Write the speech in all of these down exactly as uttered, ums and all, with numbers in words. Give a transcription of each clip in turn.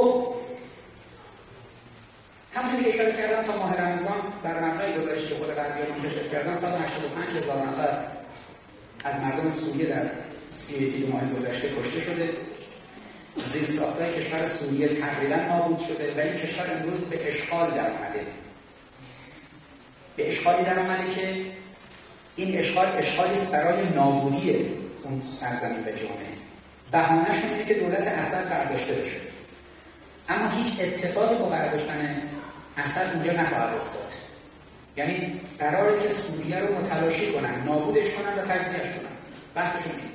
خب همونطوری که اشاره کردم تا ماه رمضان بر مبنای گزارشی که خود غربی‌ها منتشر کردن صد و هشتاد و پنج هزار نفر از مردم سوریه در سی و یک ماه گذشته کشته شده. زیرساخت‌های کشور سوریه تقریباً نابود شده و این کشور امروز به اشغال در اومده. به اشغالی در اومده که این اشغال اشغالی است برای نابودی اون سرزمین و جامعه. بهانه‌شون اینه که دولت اسد برداشته بشه. اما هیچ اتفاقی با برداشتن اسد اونجا نخواهد افتاد. یعنی قراره که سوریه رو متلاشی کنن، نابودش کنن و تجزیه‌اش کنن. بحثشون اینه.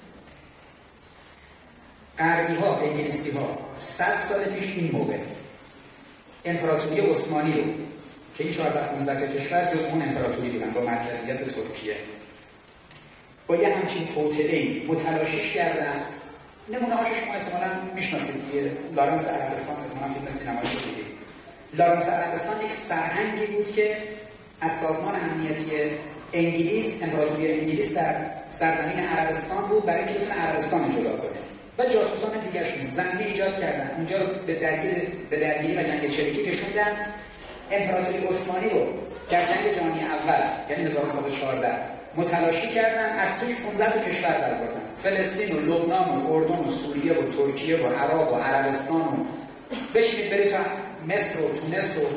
غربی‌ها، انگلیسی‌ها صد سال پیش این موقع امپراتوری عثمانی رو که این چهارده پانزده تا کشور جز اون امپراتوری بودن با مرکزیت ترکیه با یه همچین توطئه‌ای متلاشیش کردن. نمونه‌هاش شما احتمالاً میشناسید دیگه. لارنس عربستان احتمالاً فیلم سینمایی رو دیدید. لارنس عربستان یک سرهنگی بود که از سازمان امنیتی انگلیس، امپراتوری انگلیس در سرزمین عربستان بود برای اینکه بتونه عربستان جدا کنه و جاسوسان دیگرشون زمینه ایجاد کردن. اونجا رو به درگیر به درگیری و جنگ چریکی کشوندن. امپراتوری عثمانی رو در جنگ جهانی اول یعنی هزار و نهصد و چهارده متلاشی کردن. از توش پانزده تا کشور درآوردن. فلسطین و لبنان و اردن و سوریه و ترکیه و عراق و عربستان و بشینید برید تا مصر و تونس و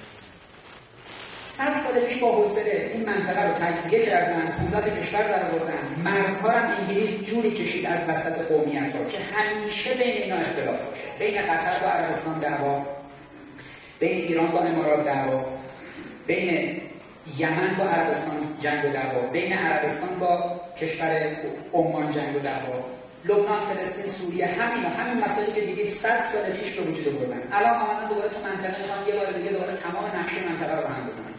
صد سال پیش با حوصله این منطقه رو تجزیه کردن. پانزده تا کشور درآوردن. مرزها هم انگلیس جوری کشید از وسط قومیت‌ها که همیشه بین اینا اختلاف باشه. بین قطر و عربستان دعوا، بین ایران با امارات دعوا، بین یمن با عربستان جنگ و دعوا، بین عربستان با کشور عمان جنگ و دعوا، لبنان، فلسطین، سوریه، همین همین مسائلی که دیدید صد سال پیش به وجود آوردن. الان آمدن دوباره تو منطقه میخوان یه بار دیگه دوباره تمام نقشه منطقه رو به هم بزنن.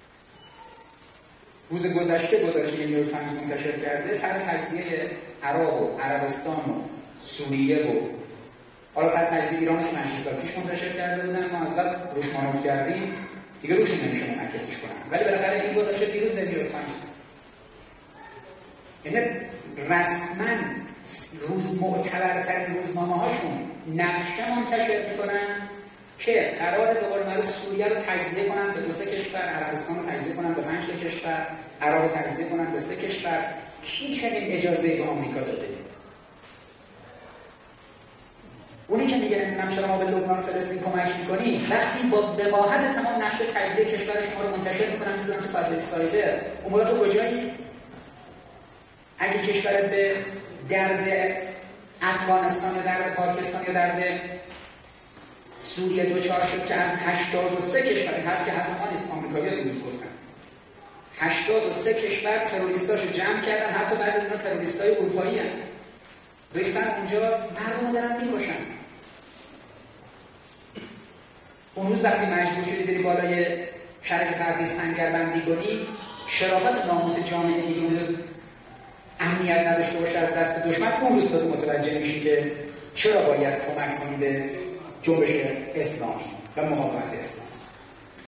روز گذشته گزارشی که نیویورک تایمز منتشر کرده طرح تجزیه عراق و عربستان و سوریه و حالا طرح تجزیه ایران که پنج سال پیش منتشر کرده بودن ما از بس روش مانور کردیم دیگه روشون نمیشه منعکسش کنن. ولی بالاخره این گزارش دیروز در نیویورک تایمز یعنی رسما روز معتبرترین روزنامه‌هاشون نقشه منتشر میکنن که قراره دوباره معروف سوریه رو تجزیه کنن به دو سه کشور، عربستان رو تجزیه کنن به پنج تا کشور، عراق رو تجزیه کنن به سه کشور. کی چنین اجازه به آمریکا داده؟ اونی که میگه نمیدونم چرا ما به لبنان و فلسطین کمک میکنیم وقتی با وقاحت تمام نقشه تجزیه کشور شما رو منتشر میکنن میذارن تو فضای سایبر، اون موقع تو کجایی؟ اگه کشور به درد افغانستان یا درد پاکستان یا درد سوریه دوچار شد که از هشتاد و سه کشور، این حرف که حرف ما نیست، آمریکایی‌ها دیروز گفتن هشتاد و سه کشور تروریستاشو جمع کردن، حتی بعضی از اینا تروریستای اروپایی هستن، ریختن اونجا مردم رو دارن میکشن. اون روز وقتی مجبور شدی بری بالای شرک پرده سنگربندی کنی، شرافت و ناموس جامعه دیگه اون روز امنیت نداشته باشه از دست دشمن، اون روز تازه متوجه میشی که چرا باید کمک کنی به جنبش اسلامی و مقاومت اسلامی.